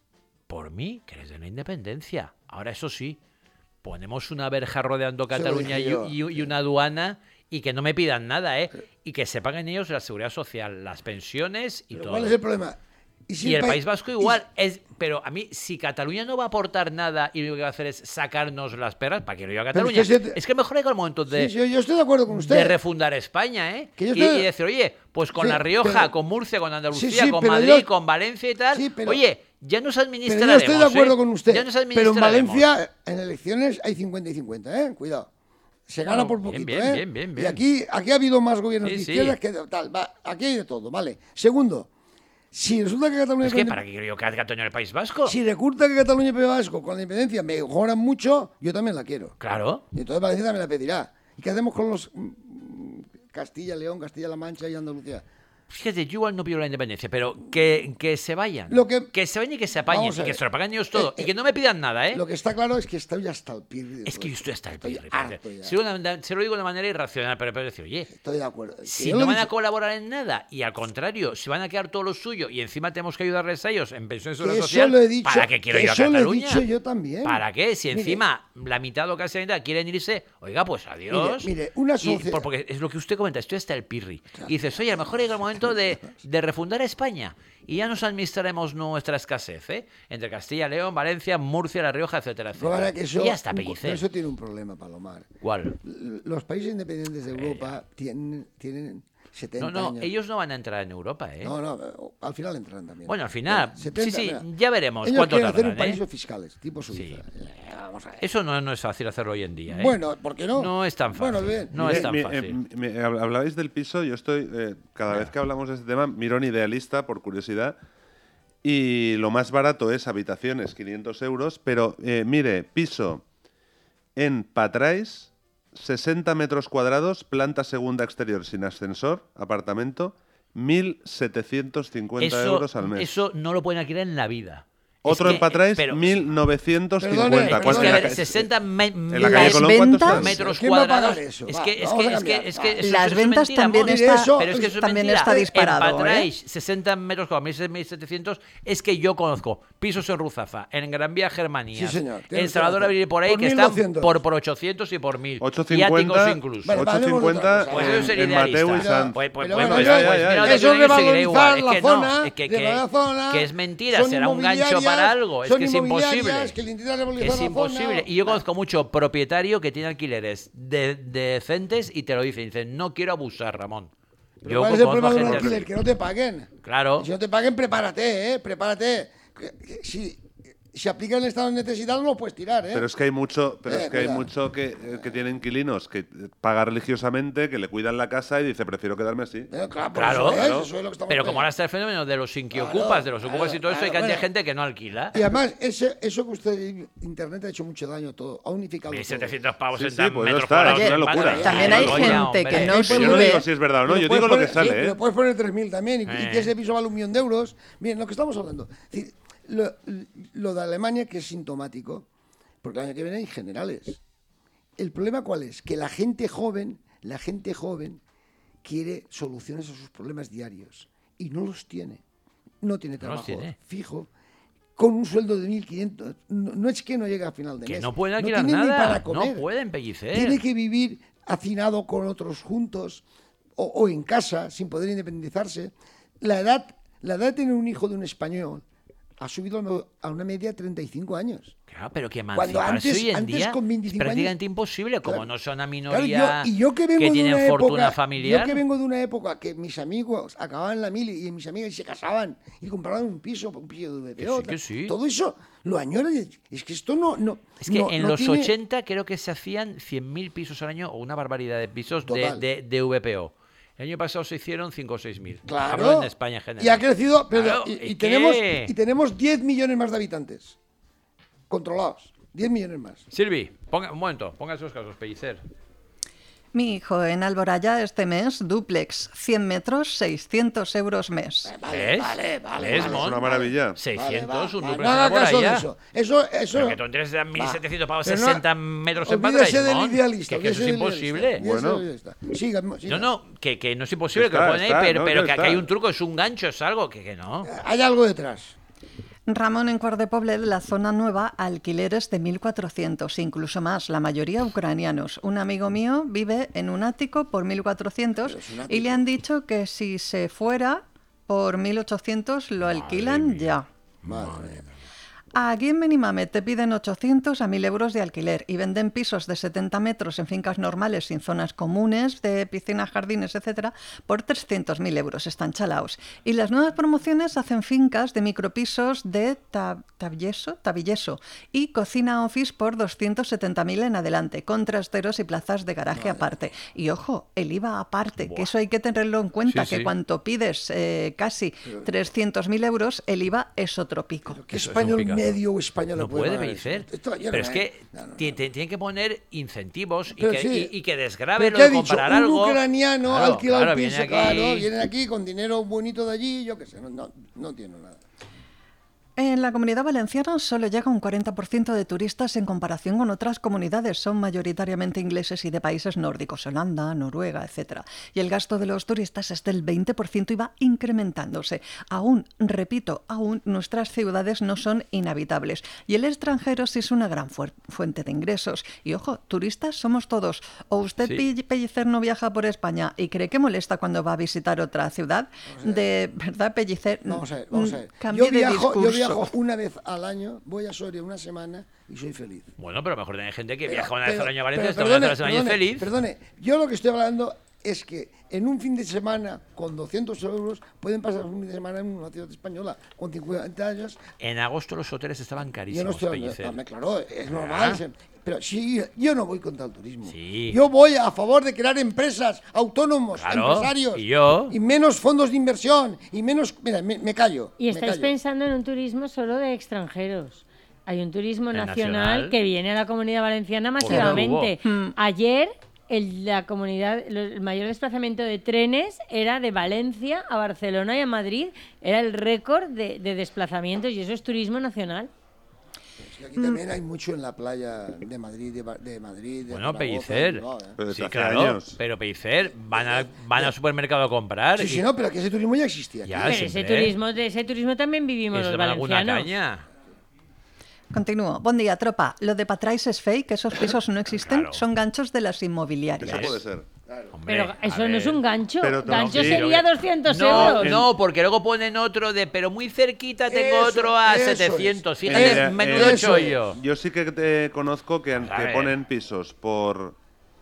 Por mí, que les den la independencia. Ahora, eso sí, ponemos una verja rodeando Se lo Cataluña dije y, yo. y- y una aduana y que no me pidan nada, ¿eh? Y que se paguen ellos la seguridad social, las pensiones y Pero todo. ¿cuál es el problema? si Y el pa- País Vasco y- igual. Es, pero a mí, si Cataluña no va a aportar nada y lo que va a hacer es sacarnos las perras, ¿para qué lo yo a Pero Cataluña? es que se- Es que mejor hay el momento de, Sí, sí, yo estoy de acuerdo con usted. de refundar España, ¿eh? Que yo Y, estoy- y decir, oye, pues con Sí, La Rioja, pero- con Murcia, con Andalucía, Sí, sí, con pero Madrid, yo- con Valencia y tal. Sí, pero- oye, ya nos Pero administraremos. yo estoy de acuerdo ¿eh? con usted. Ya nos Pero en administraremos. Valencia, en elecciones, hay cincuenta y cincuenta, ¿eh? Cuidado. Se gana Bueno, por bien, poquito, bien, ¿eh? bien, bien, Y bien. aquí, aquí ha habido más gobiernos Sí, de sí. izquierdas que de- tal. Va, aquí hay de todo, ¿vale? Segundo, si resulta que Cataluña... Es que, ¿para qué quiero yo que haga Cataluña el País Vasco? Si resulta que Cataluña y País Vasco con la independencia mejoran mucho, yo también la quiero. Claro. Y entonces Valencia también la pedirá. ¿Y qué hacemos con los mm, Castilla, León, Castilla-La Mancha y Andalucía? Fíjate, yo igual no pido la independencia, pero que, que se vayan. Lo que- se vayan y que se apañen. Vamos a Y que ver. se lo paguen ellos todo. Eh, eh, y que no me pidan nada, ¿eh? Lo que está claro es que estoy hasta el pirri de Es todo que yo esto. estoy hasta el Estoy pirri. harto ya. Se lo, se lo digo de manera irracional, pero, pero decir, oye, Estoy de acuerdo. Que si yo lo no he van a dicho- colaborar en nada y al contrario, si van a quedar todo lo suyo y encima tenemos que ayudarles a ellos en pensiones de Que seguridad eso social, lo he dicho, ¿para qué quiero que ir a eso lo he Cataluña? dicho yo también. ¿Para qué? Si Mire, encima la mitad o casi la mitad quieren irse, oiga, pues adiós. Mire, mire, una Y socie- por- porque es lo que usted comenta, estoy hasta el pirri. Y dices, oye, a lo mejor llega el momento de, de refundar España y ya nos administraremos nuestra escasez, ¿eh? Entre Castilla, León, Valencia, Murcia, La Rioja, etcétera, Lo que pasa etcétera. es que eso, y hasta un- Pellicer. eso tiene un problema, Palomar. ¿Cuál? L- Los países independientes de Europa tienen, tienen setenta No, no, años. ellos no van a entrar en Europa, ¿eh? No, no, al final entrarán también. Bueno, al final, setenta, sí, sí, mira. ya veremos Ellos cuánto quieren hacer un tardan, ¿eh? paraíso fiscales, tipo Suiza. Sí. Eh, Vamos a ver. Eso no, no es fácil hacerlo hoy en día, ¿eh? Bueno, ¿por qué no? No es tan fácil. Bueno, bien. No Mire, es tan mi- eh, fácil. me- hab- hablabais del piso, yo estoy, eh, cada vez que hablamos de este tema, miro en Idealista, por curiosidad, y lo más barato es habitaciones, quinientos euros, pero eh, mire, piso en Patrais, sesenta metros cuadrados, planta segunda exterior sin ascensor, apartamento, mil setecientos cincuenta Eso, euros al mes. eso no lo pueden alquilar en la vida. Otro Es en que, Patrais, pero- mil novecientos cincuenta. Perdone, Es que, ¿Cuánto a en la ver, ca- sesenta me- en la calle Las Colón, ¿cuánto ventas- están? metros ¿Quién va a pagar cuadrados. eso? Es Va, que, es vamos que, a es que, cambiar. es que Va. eso- Las eso es ventas mentira, también amor. está- Pero es que eso es también mentira. está disparado, En ¿eh? Patrais, sesenta metros cuadrados, mil setecientos, es que yo conozco pisos en Ruzafa, en Gran Vía, Germanía, Sí, señor, tiene en usted Salvador razón. Abril por ahí, Por que están mil doscientos. por, por ochocientos y por mil. ochocientos Y cincuenta, áticos incluso. Vale, ochocientos cincuenta Pues Pues en, eso sería en Mateu y idealista. Sant. Pues, pues, Pero pues, bueno, pues, ya, pues, ya, mira, ya. otro Eso año seguiré revalorizar igual. Es la que no, zona, es que, de que- la zona, que es mentira, son será un gancho inmobiliarias, para algo. Es son que es inmobiliarias imposible. que le intentan revalorizar Es la zona. imposible. Y yo conozco mucho propietario que tiene alquileres de, de decentes y te lo dicen. Dicen, no quiero abusar, Ramón. Pero Yo ¿cuál es el conozco problema de un gente alquiler? así. Que no te paguen. Claro. Si no te paguen, prepárate, ¿eh? Prepárate. Que- que Si, si aplica el estado de necesidad, no lo puedes tirar, ¿eh? Pero es que hay mucho, pero Eh, es que hay cuidado. mucho que, eh, que tiene inquilinos que eh, paga religiosamente, que le cuidan la casa y dice prefiero quedarme así. Pero claro, por Claro, eso, ¿eh? claro. Eso es lo que estamos Pero como viendo. ahora está el fenómeno de los inquiocupas, Claro, de los claro, ocupas y todo eso, hay claro, cantidad de bueno. gente que no alquila. Y además, ese, eso que usted, Internet ha hecho mucho daño a todo, ha unificado mil todo. setecientos pavos Sí, en sí, tan pues metros ya está, cuadrados es una en locura. Madrid. También hay Oye, gente hombre. que no Pero yo no sube. digo si es verdad o no, Pero yo puedes digo lo que poner- sale, sí, ¿eh? Pero puedes poner tres mil también y, y Eh. que ese piso vale un millón de euros. Bien, lo que estamos hablando. Es decir, lo, lo de Alemania, que es sintomático, porque el año que viene hay generales. ¿El problema cuál es? Que la gente joven, la gente joven quiere soluciones a sus problemas diarios y no los tiene. No tiene No los trabajo tiene. fijo, con un sueldo de mil quinientos. No, no es que no llegue a final de Que mes. no pueden alquilar tiene ni nada. para No comer. pueden pellicer. Tiene que vivir hacinado con otros juntos o, o en casa sin poder independizarse, la edad, la edad de tener un hijo de un español ha subido a una media de treinta y cinco años. Claro, pero que Cuando emanciparse antes- hoy en antes día con es veinticinco prácticamente años- imposible, como Claro. no son una Claro, minoría yo- y yo que vengo de tienen una fortuna época, familiar. Yo que vengo de una época que mis amigos acababan la mili y mis amigas se casaban y compraban un piso, un piso de V P O. Que sí, que sí. Todo eso lo añoro. y Es que esto no... no Es que no- en no los tiene- ochenta creo que se hacían cien mil pisos al año o una barbaridad de pisos de, Total. de, de V P O. El año pasado se hicieron cinco o seis mil. Claro. Hablo en España en general. Y ha crecido, pero Claro, y, es y tenemos, que- y tenemos diez millones más de habitantes controlados. diez millones más. Silvi, ponga, un momento, ponga esos casos, Pellicer. Mi hijo en Alboraya este mes, duplex, cien metros, seiscientos euros mes. Vale, ¿Ves? vale, vale. ¿Ves, vale, Mon? Es una maravilla. seiscientos, vale, un vale, duplex no en haga caso de Alboraya. eso. Eso, eso. Pero que tú tienes de mil setecientos pavos Pero no- sesenta metros en olvídese Madrid, del Mon. idealista. Que, que eso es olvídese del imposible. idealista, olvídese Bueno. del idealista. Siga, siga. No, no, que, que no es imposible Está, que lo ponen ahí, está, pero, no, pero ya que aquí está. hay un truco, es un gancho, es algo que, que no. Hay algo detrás. Ramón en Cuart de Poblet, la zona nueva, alquileres de mil cuatrocientos, incluso más, la mayoría ucranianos. Un amigo mío vive en un ático por mil cuatrocientos Pero es un y le han dicho que si se fuera por mil ochocientos lo alquilan ya. Madre mía. Aquí en Benimàmet te piden ochocientos a mil euros de alquiler y venden pisos de setenta metros en fincas normales sin zonas comunes, de piscinas, jardines, etcétera, por trescientos mil euros. Están chalaos. Y las nuevas promociones hacen fincas de micropisos de tab- tabilleso, tabilleso y cocina office por doscientos setenta mil en adelante, con trasteros y plazas de garaje aparte. Y ojo, el I V A aparte, que eso hay que tenerlo en cuenta, Sí, que sí. cuanto pides eh, casi trescientos mil euros, el I V A es otro pico. ¿Qué Eso es un español picazo. medio o español No le puede pagar Pellicer. eso? Esto yo Pero no es me- que no, no, no. ti- te- tienen que poner incentivos y Pero que, sí. y, y que desgrabe ¿Pero lo qué ha de dicho? comparar Un algo. ucraniano Claro, alquila claro, un viene piso, aquí- claro, vienen aquí con dinero bonito de allí, yo qué sé, no, no, no entiendo nada. En la Comunidad Valenciana solo llega un cuarenta por ciento de turistas en comparación con otras comunidades. Son mayoritariamente ingleses y de países nórdicos, Holanda, Noruega, etcétera. Y el gasto de los turistas es del veinte por ciento y va incrementándose. Aún, repito, aún nuestras ciudades no son inhabitables. Y el extranjero sí es una gran fuer- fuente de ingresos. Y ojo, turistas somos todos. ¿O usted, Sí. Pell- Pellicer, no viaja por España y cree que molesta cuando va a visitar otra ciudad? De verdad, Pellicer, Vamos a ver, vamos a mm, ver. cambie Yo de viajo, yo discurso. viajo una vez al año, voy a Soria una semana y soy feliz. Bueno, pero a lo mejor hay gente que Pero- viaja una vez pero- al año a Valencia, pero está una vez a la perdone, semana y es perdone, feliz. Perdone, yo lo que estoy hablando es que en un fin de semana con doscientos euros pueden pasar un fin de semana en una ciudad española con cincuenta años. En agosto los hoteles estaban Yo no carísimos, estoy Pellicer. hablando, claro, es normal. Ah. se- Pero sí, yo no voy contra el turismo. Sí. Yo voy a favor de crear empresas, autónomos, Claro, empresarios. y yo. Y menos fondos de inversión. Y menos. Mira, me, me callo. Y me estáis callo. pensando en un turismo solo de extranjeros. Hay un turismo El nacional, nacional. que viene a la Comunidad Valenciana Por masivamente. tubo. Mm. Ayer el, la comunidad, el mayor desplazamiento de trenes era de Valencia a Barcelona y a Madrid. Era el récord de, de desplazamientos y eso es turismo nacional. Y aquí también hay mucho en la playa de Madrid, de, Ba- de Madrid. De Bueno, Zaragoza, Pellicer. de Bilbao, ¿eh? Pero desde Sí, hace claro, años. pero Pellicer, van, a, van al supermercado a comprar. Sí, y- sí, no, pero que ese turismo ya existía. aquí. Ya, Pero sí, ese hombre. turismo, de ese turismo también vivimos y se los toman alguna valencianos. caña. Continúo. Buen día, tropa. Lo de Patrais es fake, esos pisos no existen, Claro. son ganchos de las inmobiliarias. Eso puede ser. Hombre, Pero a eso no es ver. un gancho. Pero no, gancho sí, sería yo- doscientos No, euros. no, porque luego ponen otro de, pero muy cerquita tengo Eso, otro a eso setecientos. es. Fíjate, Eh, menudo eh, chollo. Yo sí que te conozco que, A que ver. ponen pisos por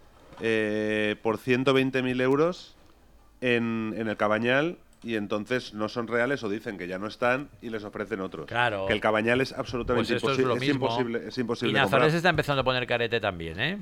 eh, por ciento veinte mil euros en, en el Cabañal y entonces no son reales o dicen que ya no están y les ofrecen otros. Claro. Que el Cabañal es absolutamente Pues esto es imposible. lo mismo. imposible, es Y imposible Nazaret comprar. se está empezando a poner carete también, ¿eh?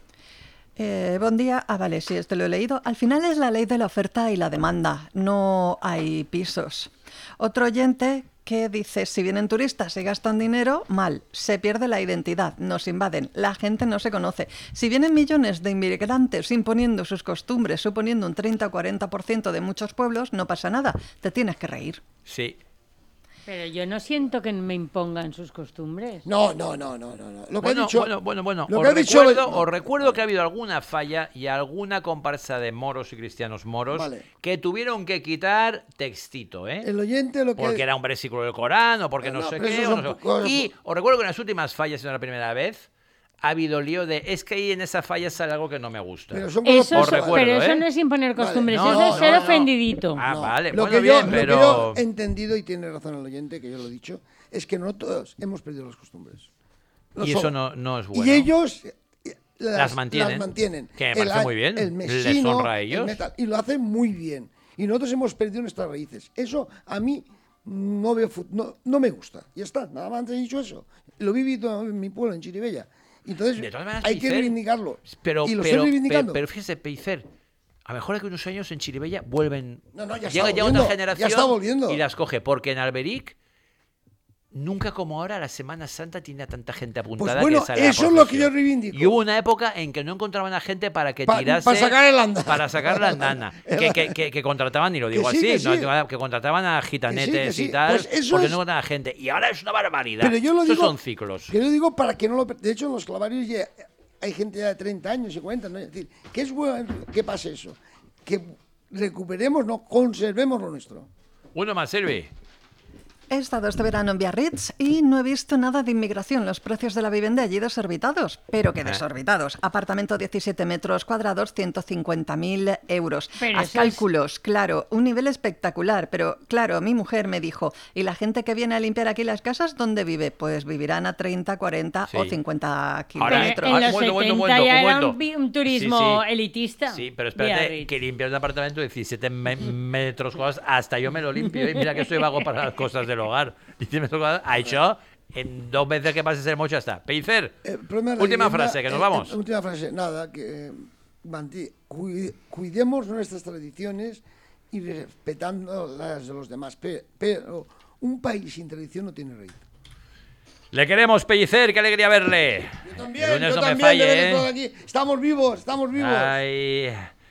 Eh, buen día. Ah, vale, sí, este lo he leído. Al final es la ley de la oferta y la demanda. No hay pisos. Otro oyente que dice, si vienen turistas y gastan dinero, mal. Se pierde la identidad, nos invaden, la gente no se conoce. Si vienen millones de inmigrantes imponiendo sus costumbres, suponiendo un treinta o cuarenta por ciento de muchos pueblos, no pasa nada. Te tienes que reír. Sí. Pero yo no siento que me impongan sus costumbres. No, no, no, no, no. no. Lo que Bueno, ha dicho, bueno, bueno, bueno. Lo Os que ha dicho. recuerdo, no, os recuerdo que ha habido alguna falla y alguna comparsa de moros y cristianos moros Vale. que tuvieron que quitar textito, ¿eh? El oyente lo que. Porque era un versículo del Corán o porque No, no, no, sé pero qué. eso o son no sé- cosas- Y os recuerdo que en las últimas fallas, no la primera vez, ha habido lío de es que ahí en esa falla sale algo que no me gusta. Pero son cosas Eso Os es- recuerdo, pero eso ¿eh? no es imponer Vale. costumbres, No, eso no, es ser no, no. ofendidito. Ah, No. vale, Lo bueno, que yo, bien, lo pero... que yo he entendido, y tiene razón el oyente, que yo lo he dicho, es que no todos hemos perdido las costumbres. No Y eso solo. no, no es bueno. Y ellos eh, las, Las mantienen. las mantienen. Que me El parece a- muy bien. El Les mesino, honra a el ellos. metal, y lo hacen muy bien. Y nosotros hemos perdido nuestras raíces. Eso a mí no, veo, fu- no, no me gusta. Ya está, nada más he dicho eso. Lo he vivido en mi pueblo, en Chiribella. Entonces De todas maneras, hay que Pellicer, reivindicarlo. Pero, y lo pero, estoy reivindicando. Pero, pero fíjese, Pellicer, a lo mejor que unos años en Chiribella vuelven. No, no, ya llega está ya volviendo, otra ya generación está volviendo. y las coge. Porque en Alberic, nunca como ahora, la Semana Santa tiene a tanta gente apuntada. Pues bueno, que sale a la eso es lo que procesión. yo reivindico. Y hubo una época en que no encontraban a gente para que Pa- tirase. pa sacar el andana. Para sacar la andana. que, que, que, que contrataban, y lo digo Que sí, así, que no, sí. que contrataban a gitanetes Que sí, que sí. y tal. Pues eso porque es- no encontraban gente. Y ahora es una barbaridad. Pero yo lo Esos digo, son ciclos. Que yo digo para que no lo... per- De hecho, en los clavarios ya hay gente ya de treinta años y cuarenta, ¿no? Es decir, que es bueno que pase eso. Que recuperemos, no conservemos lo nuestro. Uno más, Silvi. He estado este verano en Biarritz y no he visto nada de inmigración. Los precios de la vivienda allí desorbitados, pero que desorbitados. Apartamento diecisiete metros cuadrados, ciento cincuenta mil euros. Pero Haz eso es- cálculos, claro, un nivel espectacular. Pero claro, mi mujer me dijo, ¿y la gente que viene a limpiar aquí las casas, dónde vive? Pues vivirán a treinta, cuarenta Sí. o cincuenta Ahora, Pero kilómetros. en ah, los bueno, bueno, setenta bueno, ya un era momento. un, vi- un turismo Sí, sí. elitista. Sí, pero espérate, Biarritz. que limpiar un apartamento de diecisiete me- metros cuadrados, hasta yo me lo limpio. Y mira que soy vago para las cosas del hogar. diecisiete metros cuadrados, ha hecho en dos veces que pases el mocho, ya está. Pellicer, El problema de la última vivienda, frase, que nos eh, vamos. eh, última frase, nada, que eh, manti- cui- cuidemos nuestras tradiciones y respetando las de los demás. Pe- Pero un país sin tradición no tiene rey. Le queremos, Pellicer, qué alegría verle. Yo también, el lunes yo no me también, de ver falle, todo ¿eh? aquí. Estamos vivos, estamos vivos. Ay.